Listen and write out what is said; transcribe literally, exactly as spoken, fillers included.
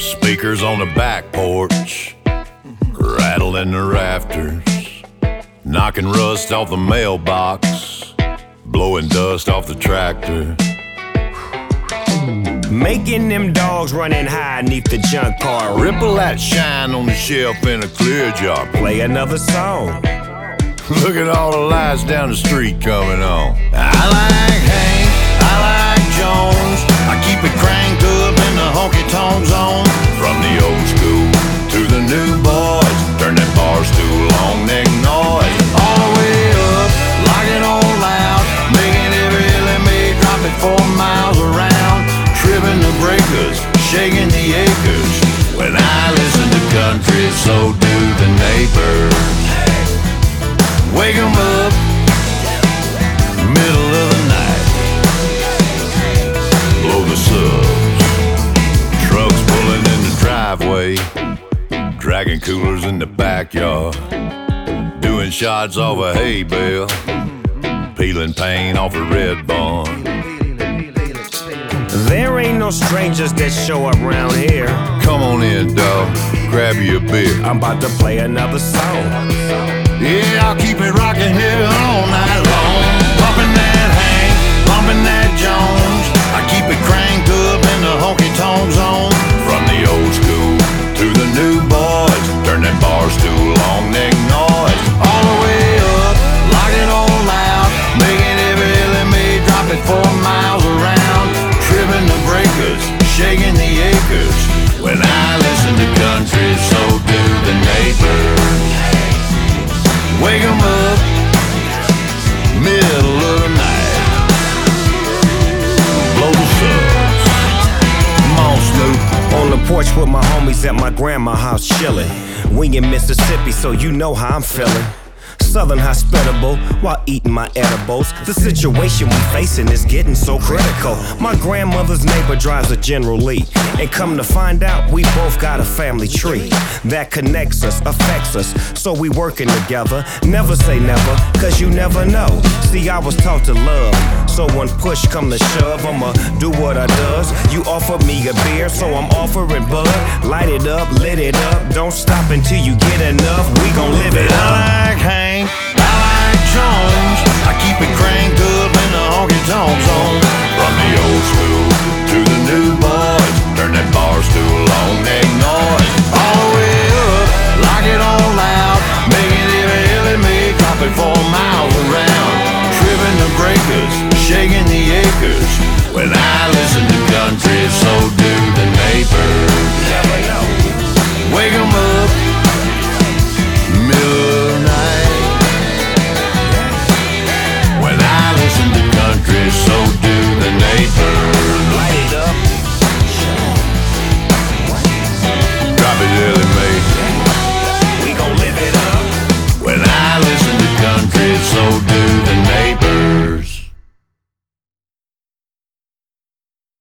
Speakers on the back porch, rattling the rafters, knocking rust off the mailbox, blowing dust off the tractor. Making them dogs running high neath the junk car. Ripple that shine on the shelf in a clear jar. Play another song. Look at all the lights down the street coming on. I like Hank, I like Jones. I keep it cranked up in the honky-tonk zone. From the old school to the new boys, turn that bar stool long neck noise. All the way up, lock it on loud, making every L M A drop it four miles around. Tripping the breakers, shaking the acres. When I listen to country, so do the neighbors. Wake 'em up, middle of the night. Blow the subs, trucks pulling in the driveway, dragging coolers in the backyard, doing shots off a hay bale, peeling paint off a red barn. There ain't no strangers that show up round here. Come on in, dawg, grab you a beer. I'm about to play another song. Yeah, I'll keep it rocking here all night long. Pumping that Hank, pumping that Jones. I keep it cranked up in the honky-tonk zone. From the old school to the new boys, turn that bar stool long neck noise. All the way up, lock it on loud, making every L M A drop it four miles around. Tripping the breakers, shaking the acres. When I listen to country, so do the neighbors. Wake 'em up, middle of the night. Blow the subs. Come on, Snoop. On the porch with my homies at my grandma's house chillin'. We in Mississippi, so you know how I'm feelin'. Southern hospitable while eating my edibles. The situation we facing is getting so critical. My grandmother's neighbor drives a General Lee, and come to find out, we both got a family tree that connects us, affects us, so we working together. Never say never, cause you never know. See, I was taught to love, so when push come to shove, I'ma do what I does. You offer me a beer, so I'm offering bud. Light it up, lit it up, don't stop until you get enough. We gon' live it up. I like Hank, I like Jones. I keep it cranked up in the honky-tonk zone. From the old school to the